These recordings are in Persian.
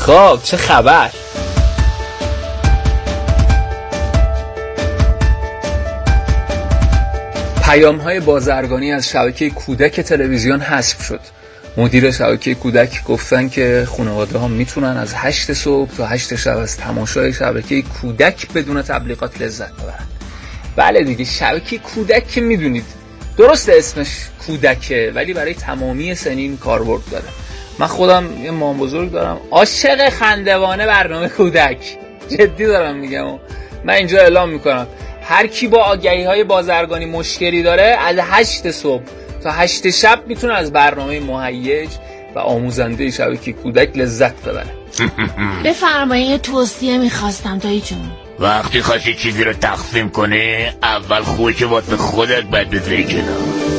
خب چه خبر؟ پیام‌های بازرگانی از شبکه کودک تلویزیون حذف شد. مدیر شبکه کودک گفتن که خانواده‌ها میتونن از 8 صبح تا 8 شب از تماشای شبکه کودک بدون تبلیغات لذت ببرن. بله دیگه، شبکه کودک که میدونید درست اسمش کودکه ولی برای تمامی سنین کاربرد داره. من خودم یه مام بزرگ دارم، عاشق خندوانه برنامه کودک، جدی دارم میگم. من اینجا اعلام میکنم هر کی با آگهی‌های بازرگانی مشکلی داره از 8 صبح تا 8 شب میتونه از برنامه مهیج و آموزنده شبکه کودک لذت ببره. بفرمایید یه توصیه میخواستم دایی جون. وقتی خواستی چیزی رو تقسیم کنی اول خوبه که واسه خودت باید بذاری کنار.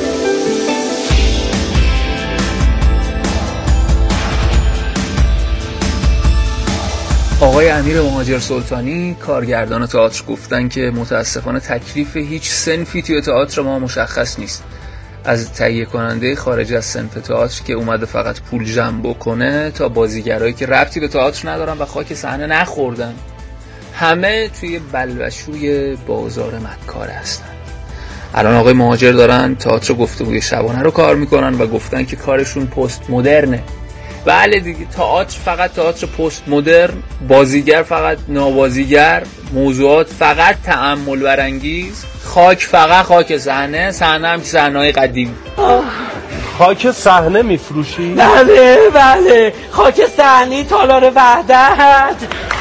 آقای امیر مهاجر سلطانی کارگردان تئاتر گفتن که متاسفانه تکلیف هیچ صنفی توی تئاتر ما مشخص نیست، از تهیه کننده خارج از صنف تئاتر که اومده فقط پول جمع بکنه تا بازیگرایی که ربطی به تئاتر ندارن و خاک صحنه نخوردن، همه توی بلوشوی بازار مکار هستن. الان آقای مهاجر دارن تئاتر گفتگوی شبانه رو کار میکنن و گفتن که کارشون پست مدرنه. بله دیگه، تئاتر فقط تئاتر پست مدرن، بازیگر فقط نابازیگر، موضوعات فقط تأمل برانگیز، خاک فقط خاک صحنه، صحنه هم صحنه‌های قدیم. خاک صحنه میفروشی؟ بله خاک صحنی تالار وحدت.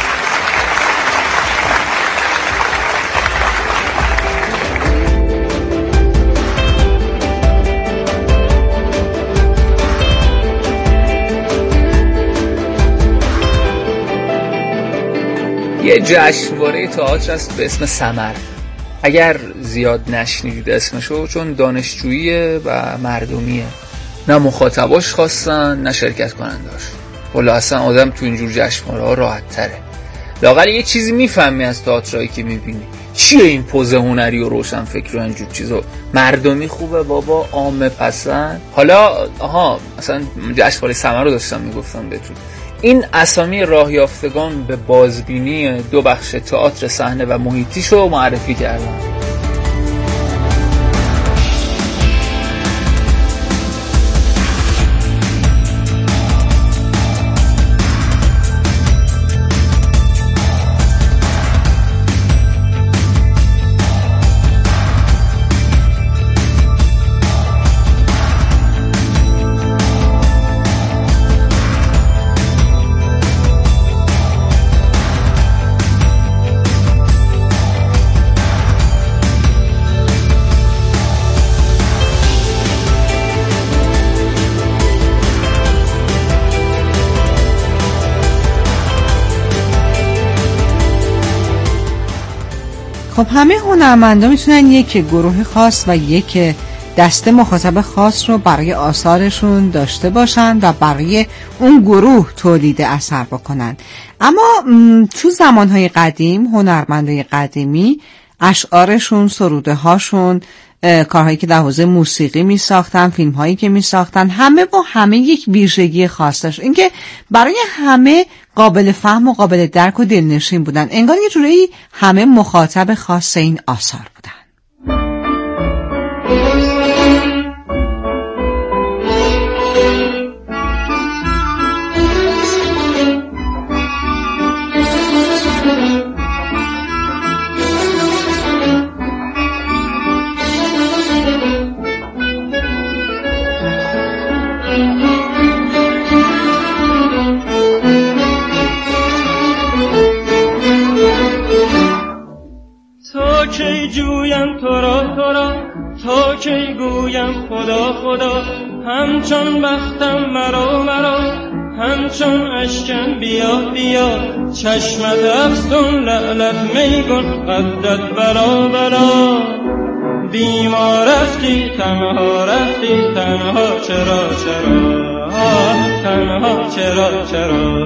یه جشنواره تئاتر هست به اسم سمر. اگر زیاد نشنیدید اسمشو، چون دانشجوییه و مردمیه، نه مخاطباش خواستن نه شرکت کننداش. والا اصلا آدم تو اینجور جشنواره ها راحت تره. لااقل یه چیزی میفهمی از تئاترایی که میبینی. چیه این پوز هنری و روشن فکر و اینجور چیزا؟ مردمی خوبه بابا، عامه پسند. حالا مثلا جشنواره سمر رو داشتم میگفتم بهتون. این اسامی راه یافتگان به بازبینی 2 بخش تئاتر صحنه و محیطیشو معرفی کردم. خب همه هنرمندا میتونن یک گروه خاص و یک دسته مخاطب خاص رو برای آثارشون داشته باشن و برای اون گروه تولید اثر بکنن. اما تو زمانهای قدیم هنرمندای قدیمی اشعارشون، سروده هاشون، کارهایی که در حوزه موسیقی می ساختن، فیلم هایی که می ساختن، همه با همه یک ویژگی خاصش، اینکه برای همه قابل فهم و قابل درک و دلنشین بودن. انگار یه جوری همه مخاطب خاص این آثار بودن. تا کی گویم خدا خدا، همچون بختم مرا همچون اشکم بیا چشمت افسون لعلت میگن قدت برا بیمار رفتی تنها چرا تنها چرا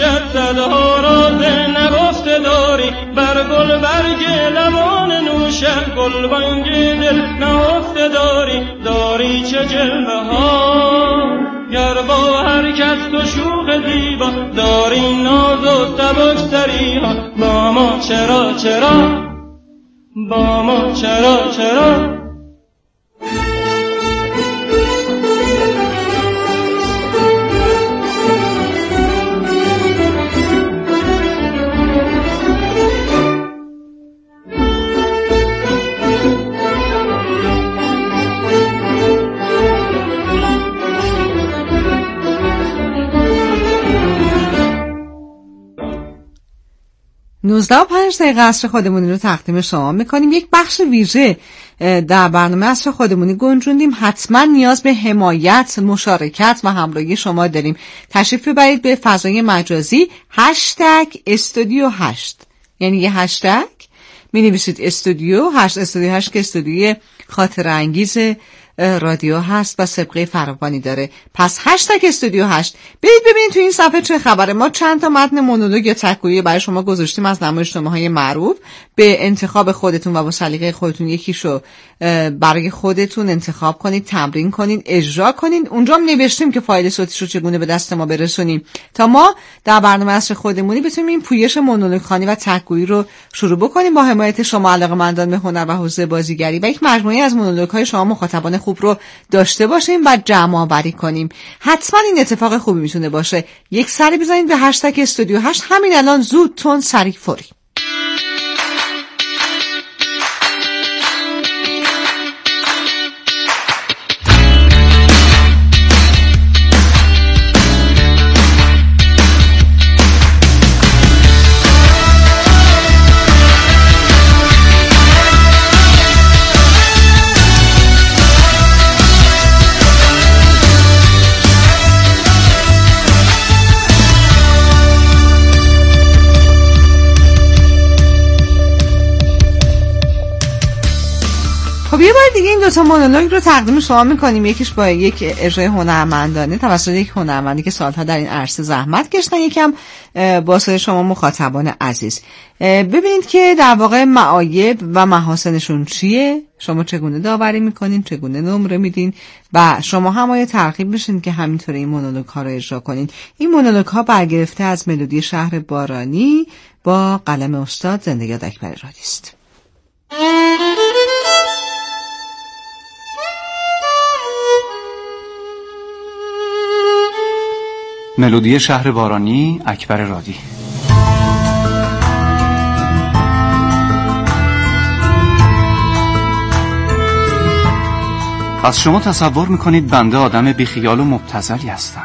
نوشد صدها راز نگفته داری، بر گل برگ لبان نوشد گلبانگ دل نهفته داری چه جلوه ها، گر با هر کس تو شوخ زیبا داری ناز و سبکسری ها. با ما چرا با ما چرا و 5 عصر خودمونی رو تقدیم شما میکنیم. یک بخش ویژه در برنامه عصر خودمونی گنجوندیم. حتما نیاز به حمایت، مشارکت و همراهی شما داریم. تشریف ببرید به فضای مجازی #استودیو8، یعنی یه هشتگ می نویسید استودیو8 که استودیوی خاطر انگیز رادیو هست و سابقه فراوانی داره. پس #استودیو8 برید ببینید تو این صفحه چه خبره. ما چند تا متن مونولوگ یا تک‌گویی برای شما گذاشتیم از نمایشنامه‌های معروف. به انتخاب خودتون و با سلیقه خودتون یکیشو برای خودتون انتخاب کنید، تمرین کنید، اجرا کنید. اونجا هم نوشتیم که فایل صوتیشو چگونه به دست ما برسونیم تا ما در برنامه عصر خودمونی بتونیم این پویش مونولوگ خوانی و تک‌گویی رو شروع بکنیم با حمایت شما علاقه‌مندان به هنر و حوزه بازیگری و یک مجموعه از مونولوگ‌های شما مخاطبان خوب رو داشته باشیم و جمع آوری کنیم. حتما این اتفاق خوبی میتونه باشه. یک سری بزنید به #استودیو8 همین الان، زود، تند، سریع، فوری. خب یه بار دیگه این دوتا مونولوگ رو تقدیم شما میکنیم. یکیش با یک اجرای هنرمندانه توسط یک هنرمندی که سالها در این عرصه زحمت کشیدن، یکم با صدای شما مخاطبان عزیز. ببینید که در واقع معایب و محاسنشون چیه، شما چگونه داوری میکنین، چگونه نمره میدین و شما هم آیا ترغیب بشین که همینطوری این مونولوگ ها رو اجرا کنین. این مونولوگ ها برگرفته از ملودی شهر بارانی با قلم استاد زنده یاد اکبر رادی است. ملودی شهر بارانی، اکبر رادی. پس شما تصور میکنید بنده آدم بیخیال و مبتذلی هستم.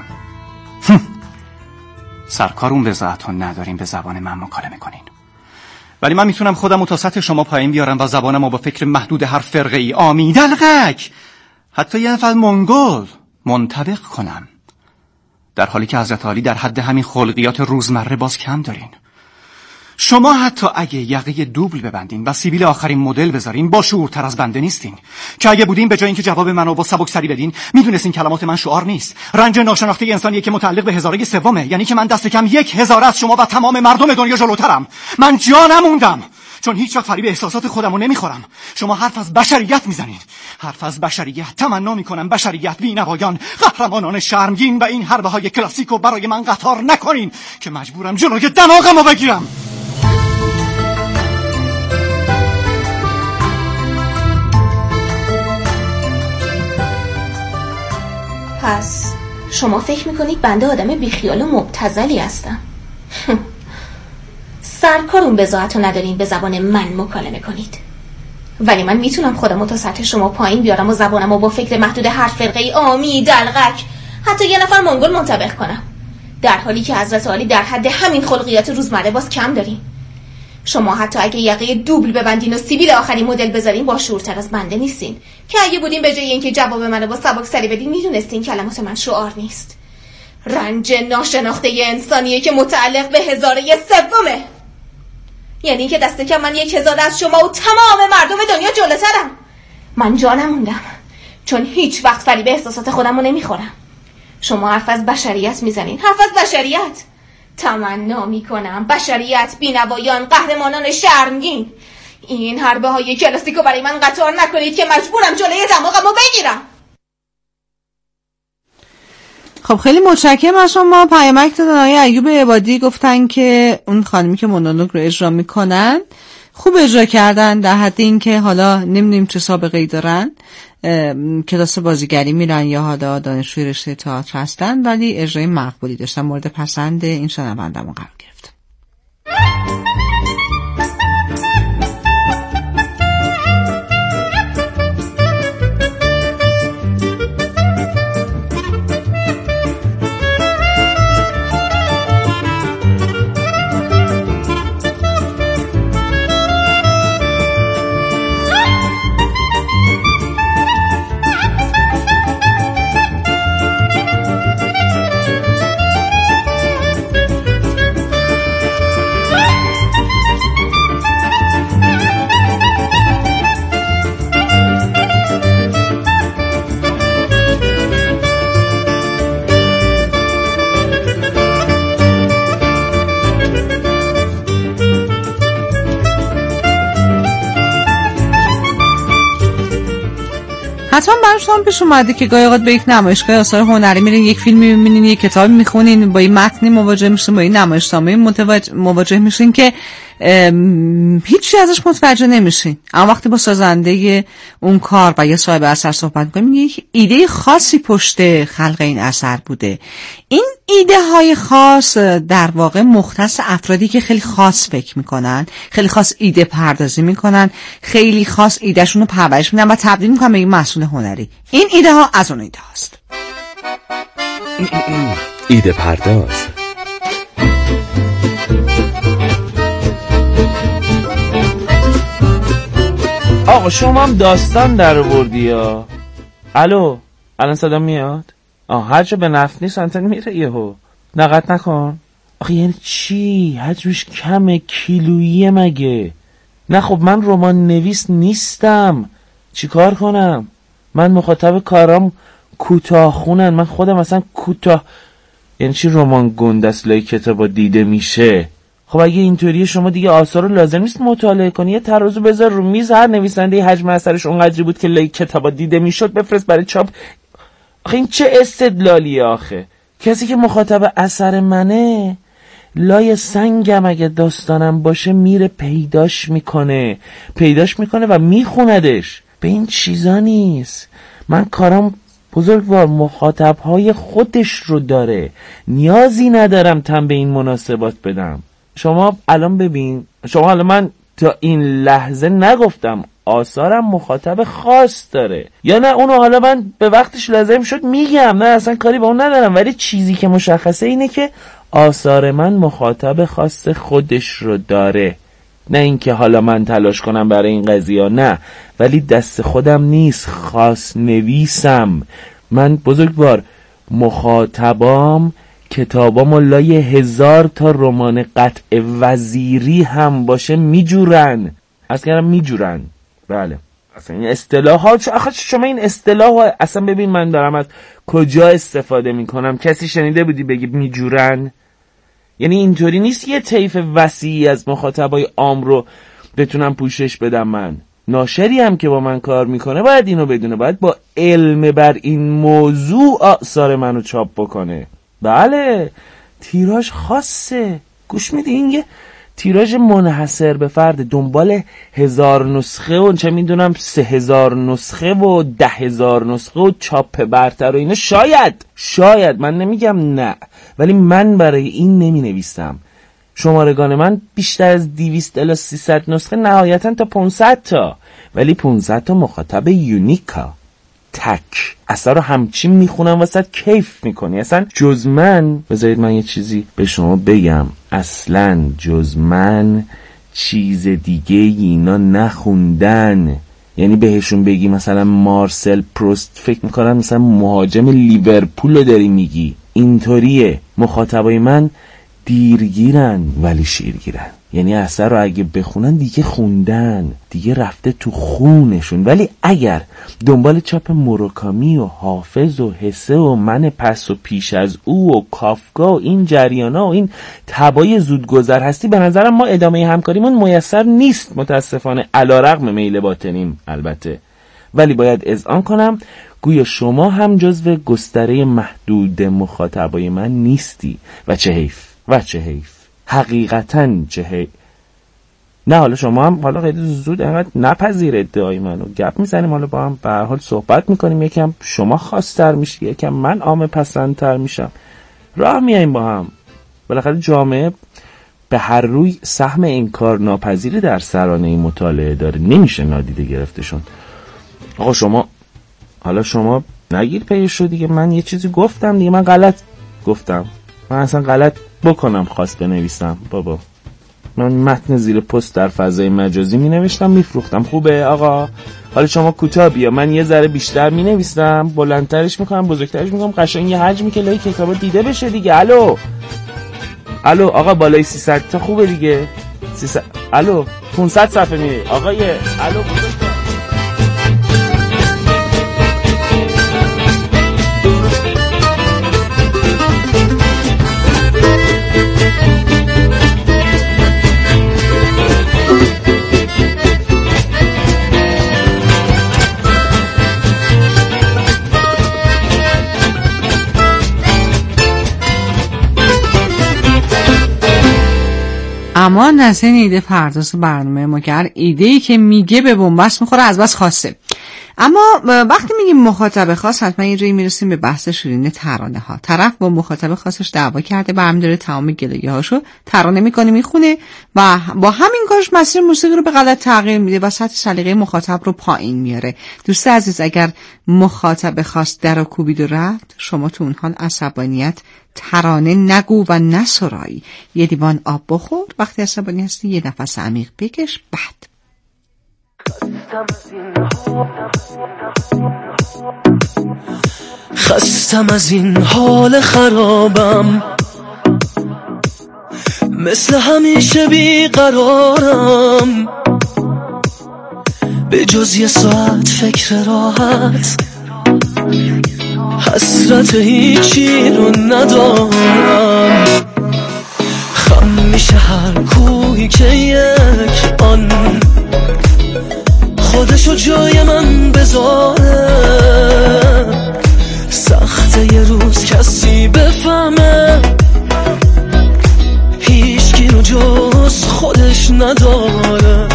سرکارون وضاحتون نداریم به زبان من مکالمه کنین، ولی من میتونم خودم تا سطح شما پایین بیارم و زبانم رو با فکر محدود هر فرقه ای آمی دلغک حتی یه نفر منگول منطبق کنم، در حالی که حضرت عالی در حد همین خلقیات روزمره باز کم دارین. شما حتی اگه یقه دوبل ببندین و سیبیل آخرین مدل بذارین با شعورتر از بنده نیستین، که اگه بودین به جای اینکه جواب منو با سبکسری بدین میدونستین کلمات من شعار نیست، رنج ناشناخته انسانیه که متعلق به هزاره سومه، یعنی که من دست کم 1000 از شما و تمام مردم دنیا جلوترم. من جا نموندم چون هیچ وقت فریب احساسات خودمو نمیخورم. شما حرف از بشریت میزنین، حرف از بشریت. تمنا میکنم بشریت بی‌نوایان، قهرمانان شرمگین و این حربه های کلاسیکو برای من قطار نکنین که مجبورم جلوی دماغمو بگیرم. پس شما فکر میکنید بنده آدم بیخیال و مبتذلی هستم؟ سرکارون بضاعتو ندارین به زبان من مکالمه کنید، ولی من میتونم خودمو تا سطح شما پایین بیارم و زبانمو با فکر محدود هر فرقه آمی دلغک حتی یه نفر منگول منطبق کنم، در حالی که حضرت عالی در حد همین خلقیات روزمره باز کم دارین. شما حتی اگه یقه دوبل ببندین و سیبیل آخری مدل بذارین با شعورتر از بنده نیستین، که اگه بودین به جای اینکه جواب منو با سبکسری بدین میدونستین کلمات من شعار نیست، رنج ناشناخته انسانیه که متعلق به هزاره سومه، یعنی که دست کم من 1000 از شما و تمام مردم دنیا جلوترم. من جا نموندم چون هیچ وقت فریب احساسات خودمو نمیخورم. شما حرف از بشریت میزنین، حرف از بشریت. تمنا میکنم بشریت، بینوایان، قهرمانان شرمگین، این حربه های کلاسیکو برای من قطار نکنید که مجبورم جلوی دماغمو بگیرم. خب خیلی متشکرم از شما. پیامک دادن آقای ایوب عبادی، گفتن که اون خانمی که مونولوگ رو اجرا میکنن خوب اجرا کردن، در حد این که حالا نمیدونیم چه سابقه‌ای دارن، کلاس بازیگری میرن یا حالا دانشجوی رشته تئاتر هستن، ولی اجرای مقبولی داشتن، مورد پسند این شنونده‌مون قرار گرفت. حتما براتون پیش اومده که گاهی اوقات به یک نمایشگاه آثار هنری میرین، یک فیلمی میبینین، یک کتابی میخونین، با یک متنی مواجه میشین، با یک نمایشنامه مواجه میشین که هیچی ازش متوجه نمیشین، اما وقتی با سازنده اون کار و یا صاحب اثر صحبت میکنیم یک ایده خاصی پشت خلق این اثر بوده. این ایده های خاص در واقع مختص افرادی که خیلی خاص فکر میکنن، خیلی خاص ایده پردازی میکنن، خیلی خاص ایدهشون رو پرورش میدن و تبدیل میکنن به یک محصول هنری. این ایده ها از اون ایده هاست. ایده پرداز. آقا شما هم داستان در آوردی یا؟ الو الان صدا میاد؟ هر جا به نفت نیست انتن میره یهو. نقد نکن. آخه یعنی چی؟ حجمش کمه، کیلوییه مگه؟ نه خب من رمان نویس نیستم، چی کار کنم؟ من مخاطب کارام کوتاه خونن، من خودم مثلا کوتاه. یعنی چی رمان گندست لای کتابا دیده میشه؟ خب اگه اینطوریه شما دیگه آثار رو لازم نیست مطالعه کنی، یه ترازو بذار رو میز، هر نویسنده حجم اثرش اونقدری بود که لای کتابا دیده میشد بفرست برای چاپ. آخه این چه استدلالیه آخه؟ کسی که مخاطب اثر منه لای سنگم اگه داستانم باشه میره پیداش میکنه و میخوندش. به این چیزا نیست. من کارم بزرگوار مخاطبهای خودش رو داره، نیازی ندارم تن به این مناسبات بدم. شما الان ببین، شما الان من تا این لحظه نگفتم آثارم مخاطب خاص داره یا نه، اونو حالا من به وقتش لازم شد میگم، نه اصلا کاری با اون ندارم، ولی چیزی که مشخصه اینه که آثار من مخاطب خاص خودش رو داره. نه اینکه حالا من تلاش کنم برای این قضیه، نه، ولی دست خودم نیست، خاص نویسم. من بزرگوار مخاطبام کتابامو لای 1000 تا رمان قطع وزیری هم باشه میجورن. اصلا میجورن. بله اصلا این اصطلاحات، آخه شما این اصطلاح اصلا ببین من دارم از کجا استفاده میکنم، کسی شنیده بودی بگی میجورن؟ یعنی اینطوری نیست یه طیف وسیعی از مخاطبای عام رو بتونم پوشش بدم. من ناشری هم که با من کار میکنه باید اینو بدونه، باید با علم بر این موضوع آثار منو چاپ بکنه. بله تیراژ خاصه، گوش میدی؟ این یه تیراژ منحصر به فرد، دنبال 1000 نسخه و چه میدونم 3000 نسخه و 10,000 نسخه و چاپ برتر و اینا. شاید من نمیگم نه، ولی من برای این نمی نویسم. شمارگان من بیشتر از 200 الی 300 نسخه، نهایتا تا 500 تا، ولی 500 تا مخاطب یونیکا تک اثر رو همچین میخونم واسه کیف میکنی. اصلا جز من، بذارید من یه چیزی به شما بگم، اصلا جز من چیز دیگه اینا نخوندن. یعنی بهشون بگی مثلا مارسل پروست، فکر میکنم مثلا مهاجم لیورپول رو داری میگی. اینطوریه مخاطبای من دیرگیرن ولی شیرگیرن. یعنی اثر رو اگه بخونن دیگه خوندن، دیگه رفته تو خونشون. ولی اگر دنبال چاپ موراکامی و حافظ و حسه و من پس و پیش از او و کافکا و این جریانا و این تبای زودگذر هستی، به نظرم ما ادامه همکاریمون میسر نیست متاسفانه، علیرغم میل باطنیم البته. ولی باید اذعان کنم گویا شما هم جزو گستره محدود مخاطبای من نیستی و چه حیف حقیقتاً چه حیف. نه حالا شما هم حالا خیلی زود انقدر نپذیر ادعای منو، گپ میزنیم، حالا با هم به هر حال صحبت میکنیم، یکم شما خاص‌تر میشی، یکم من عام پسندتر میشم، راه میاییم با هم. بالاخره جامعه به هر روی سهم انکار ناپذیری در سرانه مطالعه داره، نمیشه نادیده گرفتشون. آقا شما نگیر پیشو دیگه، من یه چیزی گفتم دیگه، من غلط گفتم، من اصلا غلط بکنم خواست بنویسم بابا، من متن زیر پست در فضای مجازی می نوشتم میفروختم. خوبه آقا؟ حالا شما کوتاه بیا، من یه ذره بیشتر می نویسم، بلندترش میکنم، بزرگترش میکنم، قشنگ یه حجمی که لای کتابا دیده بشه دیگه. الو آقا بالای 300 تا خوبه دیگه، 300 الو 500 صفحه میره آقا، الو بزرگ. اما از این ایده پرداز برنامه ما که ایده‌ای که میگه به بنبست میخوره از بس خاصه. اما وقتی میگیم مخاطب خاص، حتما یه جایی میرسیم به بحث شیرین ترانه ها. طرف با مخاطب خاصش دعوا کرده، برمی داره تمام گلایه هاشو ترانه میکنه میخونه و با همین کارش مسیر موسیقی رو به غلط تغییر میده و سطح سلیقه مخاطب رو پایین میاره. دوست عزیز، اگر مخاطب خاص در و کوبید و رفت، شما تو اون حال عصبانیت ترانه نگو و نسرایی، یه لیوان آب بخور، وقتی عصبانی هستی یه نفس عمیق بکش، بعد خستم از این حال خرابم، مثل همیشه بیقرارم، به جز یه ساعت فکر راحت، حسرت هیچی رو ندارم. خم میشه هر کوهی که یک آن خودشو جای من بذاره، سخته یه روز کسی بفهمه هیچکی رو جز خودش نداره،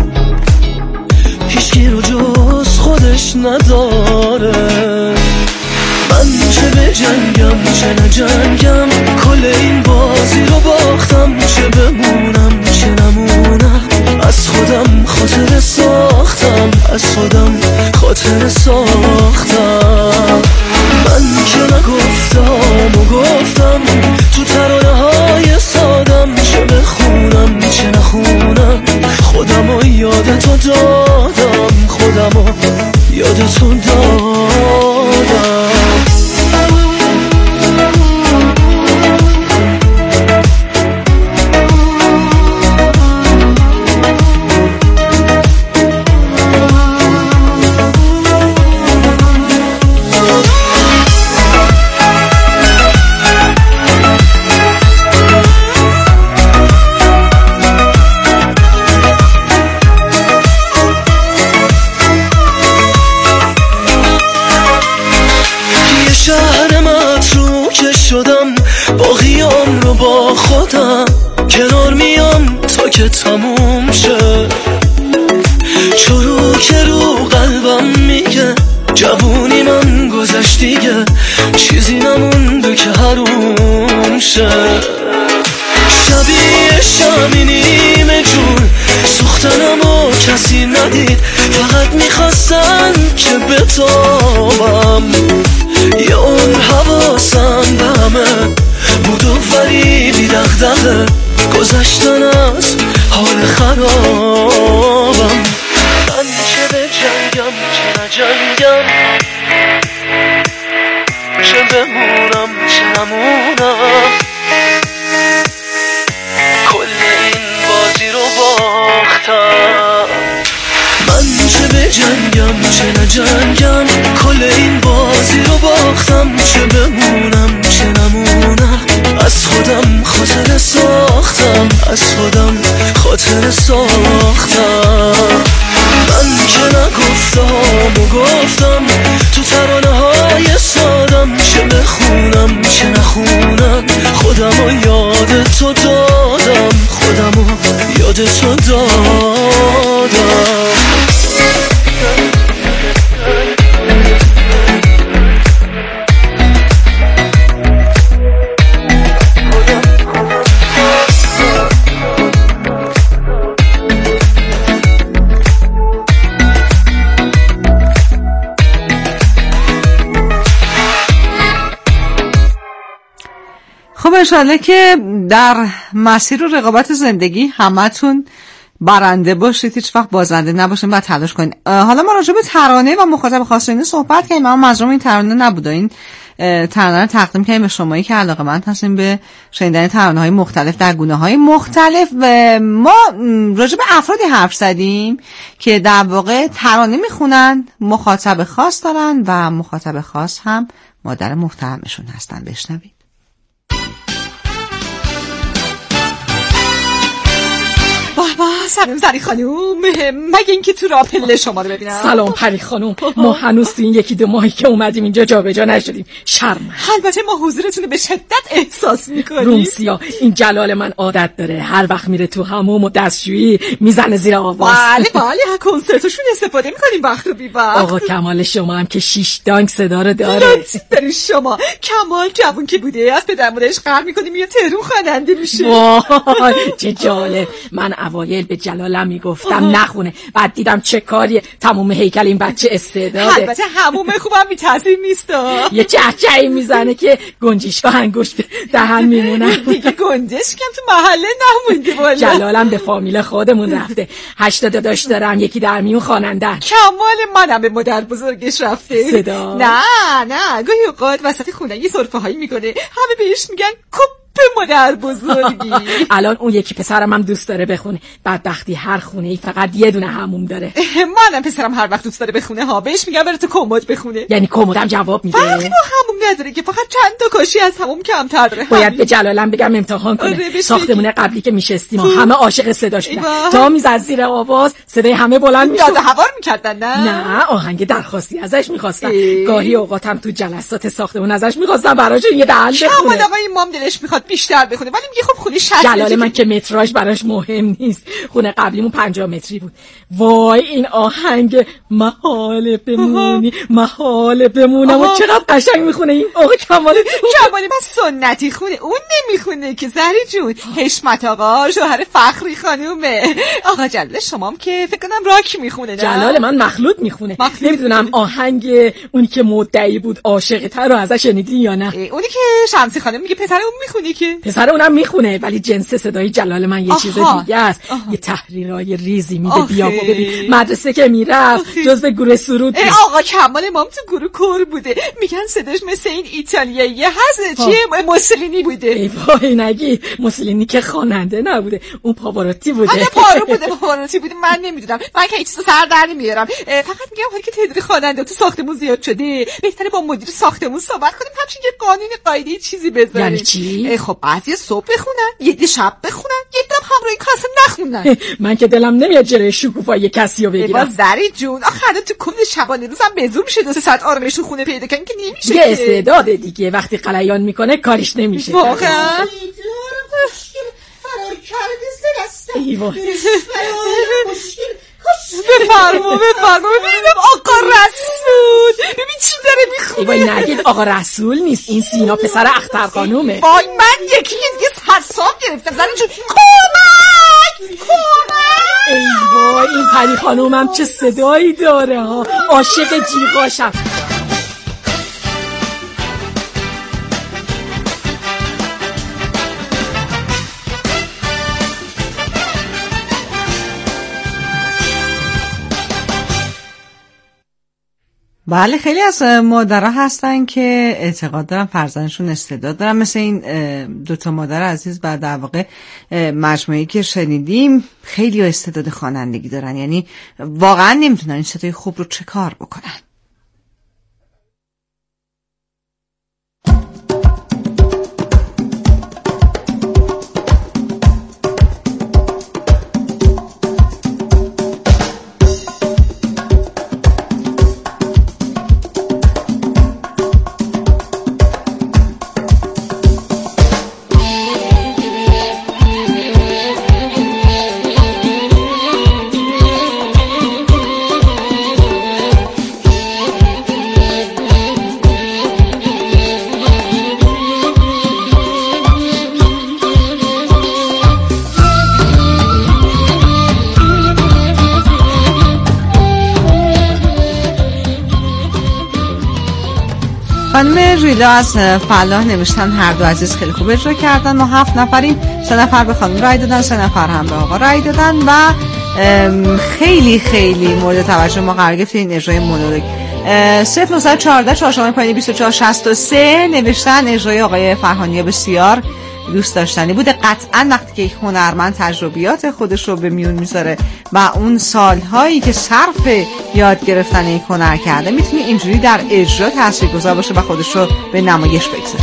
هیچکی رو جز خودش نداره. من چه بجنگم چه نجنگم، کل این بازی رو باختم، چه بمونم چه نمونم، از خودم خاطر ساختم، از خودم خاطر ساختم. من که نگفتم و گفتم تو ترانه های سادم، چه بخونم چه نخونم، خودم و یادتو دادم، خودم و یادتو دادم. کنار میام تا که تموم شه، چرو که رو قلبم میگه جوونی من گذشت دیگه، چیزی نمونده که حروم شه. شبیه شمی نیمه جون سوختنمو کسی ندید، فقط میخواستن که بتابم، یه اون حواسم به همه بود و ولی بی دغدغه، گذشتن از حال خرابم. من چه بجنگم چه نجنگم، چه بمونم چه نمونم، جنگم، کل این بازی رو باختم، چه بمونم چه نمونم، از خودم خاطر ساختم، از خودم خاطر ساختم. من که نگفتم و گفتم تو ترانه های سادم، چه بخونم چه نخونم، خودم رو یاد تو دادم، خودم رو یاد تو دادم. خب انشالله که در مسیر و رقابت زندگی همتون برنده باشید، هیچ وقت بازنده نباشید و تلاش کنید. حالا ما راجع به ترانه و مخاطب خاص اینو صحبت کردیم، اما منظورم این ترانه نبود. این ترانه رو تقدیم کردیم به شمایی که علاقه‌مند هستین به شنیدن ترانه‌های مختلف در گونه‌های مختلف. ما راجع به افرادی حرف زدیم که در واقع ترانه میخونن، مخاطب خاص دارن و مخاطب خاص هم مادر محترمشون هستن. بشنوید. سلام زری خانوم، مگه اینکه تو راه پله شما رو ببینم. سلام پری خانوم، ما هنوز تو این 1-2 ماهی که اومدیم اینجا جابجا نشدیم، شرم. البته ما حضورتون رو به شدت احساس میکنیم. رومسیا، این جلال من عادت داره هر وقت میره تو حموم و دستشویی میزنه زیر آواز. بله کنسرتشون استفاده میکنیم وقت رو بی وقت. آقا کمال شما هم که 6 دانگ صدا رو داره. لطف داری شما. کمال جوون که بوده از پدر مادرش قهر میکنیم یا تهرون خواننده میشه. وای چه جالب. من اوایل به جلالم میگفتم نخونه، بعد دیدم چه کاریه، تموم هیکل این بچه استعداده. البته هموم خوبم بی تاثیر نیست. یه چهچهی میزنه که گنجشکا انگشت دهن میمونن. دیگه گنجش کم تو محله نمونده والا. جلالم به فامیل خودمون رفته، 8 داداش دارم، یکی در میون خواننده‌ن. کمال منم به مادر بزرگش رفته. صدا نه گاهی اوقات وسط خوندن یه سرفه‌هایی میکنه، همه بهش میگن به مادر بزرگی. الان اون یکی پسرم هم دوست داره بخونه، بدبختی هر خونه ای فقط یه دونه حموم داره. منم پسرم هر وقت دوست داره بخونه ها، بهش میگم بره تو کمد بخونه. یعنی کمدم جواب میده. فرقی با حموم نداره که فقط چند تا کاشی از حموم کمتر داره. باید به جلالم بگم امتحان کنه. ساختمون قبلی که میشستیم همه عاشق صداش بودن، تا میزد زیر آواز صدای همه بلند میشد. یاد هوار میکردن نه آهنگ درخواستی ازش میخواستن. گاهی اوقاتم تو جلسات ساختمون ازش میخواستم براشون یه دهن بخونه. آقا این مام دلش میخواد بیشتر بخونه، ولی میگه خب خونه 60 جلال من که متراژ براش مهم نیست. خونه قبلیمون 50 متری بود. وای این آهنگ محال بمونی محال بمونم و چقدر قشنگ میخونه این آقا کمالی بس سنتی خونه، اون نمیخونه که زری جون. حشمت آقا شوهر فخری خانومه. آقا جلال شمام که فکر کنم راک میخونه. نه جلال من مخلوط میخونه. نمیدونم آهنگ اونی که مدعی بود عاشق تر رو ازش شنیدی یا نه؟ اونی که شمسی خانم میگه پسر اون میخونی که پسر اونم میخونه، ولی جنس صدای جلال من یه چیز دیگه است. یه تحریرای ریزی میده. بیا ببین مدرسه که میرفت جزو گروه سرود بود. آقا کمال مام تو گروه کور بوده، میگن صداش مثل این ایتالیاییه هست. چیه موسولینی بوده. ای وای نگی، موسولینی که خواننده نبوده، اون پاواروتی بوده. پاواروتی بوده. من نمیدونم، من که هیچ سر در نمیارم. فقط میگم حالا که تعداد خواننده تو ساختمون زیاد شده، بهتره با مدیر ساختمون صحبت کنیم، همچین یه قانون قاعده چیزی بذاریم. یعنی چی؟ خب بعضی صبح بخونن، یه دی شب بخونن، یه دم همراهی کاسه نخونن. من که دلم نمیاد جلوی شکوفایی کسی رو بگیرم. با زری جون آخه تو کل شبانه روزم به زور میشه 2 ساعت آرامش تو خونه پیدا کنن که نمیشه. یه استعداد دیگه وقتی قلیان میکنه کاریش نمیشه. واقعا فرار کرده زرسته. ایوه بفرما ببینم آقا رسول. ببین چی داره میخونه. ایوه نگید آقا رسول نیست، این سینا پسر اختر خانومه. وای من یکی دیگه حساب گرفتم. زنی جون کمک ای وای این پری خانومم چه صدایی داره ها، عاشق جیغاشم. بله، خیلی از مادرها هستن که اعتقاد دارن فرزندشون استعداد دارن، مثل این دوتا مادر عزیز و در واقع مجموعه‌ای که شنیدیم خیلی استعداد خوانندگی دارن، یعنی واقعا نمیتونن این صدای خوب رو چه کار بکنن. خانم ژیلا از فلاح نوشتن هر دو عزیز خیلی خوب اجرا کردن، ما 7 نفریم، 3 نفر به خانم رای دادن، 3 نفر هم به آقا رای دادن و خیلی خیلی مورد توجه ما قرار گرفت این اجرای مونولوگ. 0914 چهارشنبه پایینی 2463 نوشتن اجرای آقای فرهانی بسیار دوست داشتنی بوده. قطعا وقتی که یک هنرمند تجربیات خودش رو به میون میذاره و اون سالهایی که صرف یاد گرفتن یک هنر کرده میتونه اینجوری در اجرا تاثیرگذار باشه و خودش رو به نمایش بگذاره.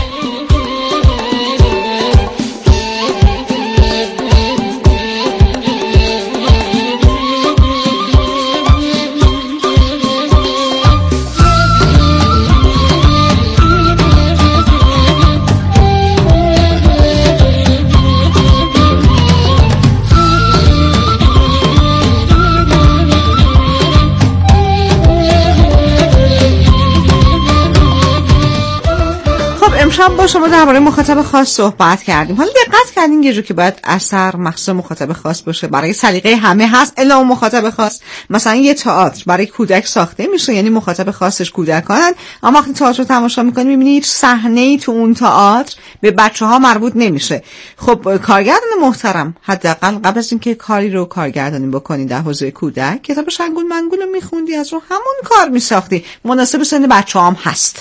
امشب با شما درباره مخاطب خاص صحبت کردیم. حالا دقت کردین یه جو که باید اثر مخصوص مخاطب خاص باشه، برای سلیقه همه هست الا اون مخاطب خاص. مثلا یه تئاتر برای کودک ساخته میشه، یعنی مخاطب خاصش کودکانن، اما وقتی تئاتر رو تماشا میکنی میبینی هیچ صحنه‌ای تو اون تئاتر به بچه‌ها مربوط نمیشه. خب کارگردان محترم، حداقل قبل از اینکه کاری رو کارگردانی بکنی در حوزه کودک، کتاب شنگول منگول رو میخوندی، از رو همون کار میساختی، مناسب سن بچه‌ها هم هست.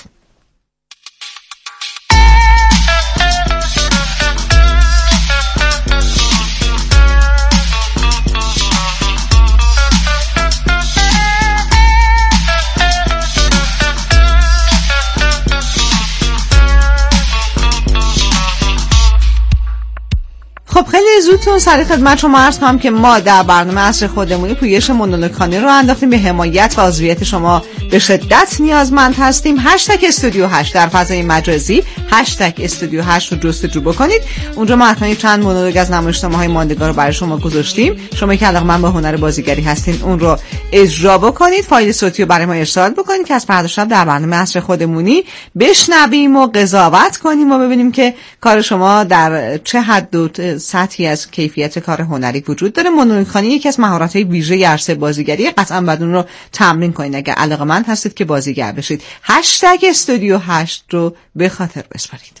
خب خیلی زودتون سریع خدمت شما عرض کنم که ما در برنامه عصر خودمونی پویش مونولوگ‌خوانی رو انداختیم. به حمایت و عضویت شما به شدت نیازمند هستیم. #استودیو 8 در فضای مجازی #استودیو 8 رو جستجو بکنید. اونجا ما حتما چند مونولوگ از نمایشنامه‌های ماندگار رو برای شما گذاشتیم. شما که علاقه‌مند به هنر بازیگری هستین اون رو اجرا بکنید، فایل صوتی رو برای ما ارسال بکنید که از فردا شب در برنامه عصر خودمونی بشنویم و قضاوت کنیم و ببینیم که کار شما در چه حد و سطحی از کیفیت کار هنری وجود داره. مونولوگ‌خوانی یکی از مهارت‌های ویژه عرصه بازیگری، قطعاً باید اون رو تمرین کنید اگر علاقه‌مند هستید که بازیگر بشید. #استودیو 8 رو به خاطر بسپارید.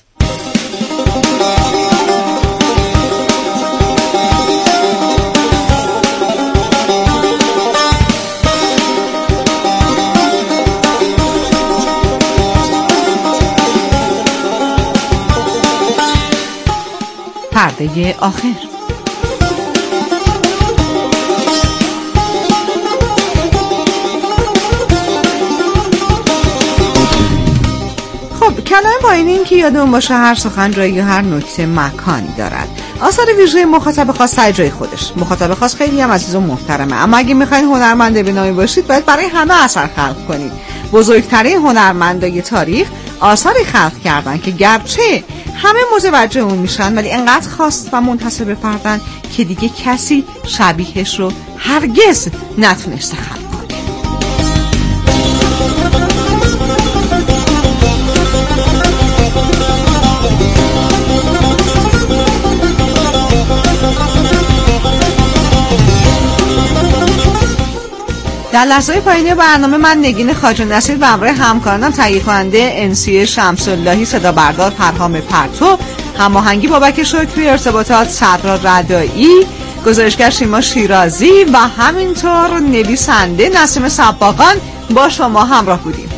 پرده آخر. خب کلام پایینی این که یادمون باشه هر سخن جایی یا هر نکته مکانی دارد. آثار ویژه مخاطب خاص سر جای خودش. مخاطب خاص خیلی هم عزیز و محترمه، اما اگه میخواین هنرمند بینایی باشید باید برای همه اثر خلق کنید. بزرگترین هنرمندای تاریخ آثاری خلق کردن که گرچه همه متوجه اون میشن ولی انقدر خاص و منحصر به فردن که دیگه کسی شبیهش رو هرگز نتونسته خلق کنه. در لحظه‌های پایانی برنامه من نگین خواجه نصیر و همراه همکارانم تهیه کننده انسیه شمس‌اللهی، صدا بردار پرهام پرتو، هماهنگی بابک شکری، ارتباطات صدرا ردایی، گزارشگر شیما شیرازی و همینطور نویسنده نسیم سباقان با شما همراه بودیم.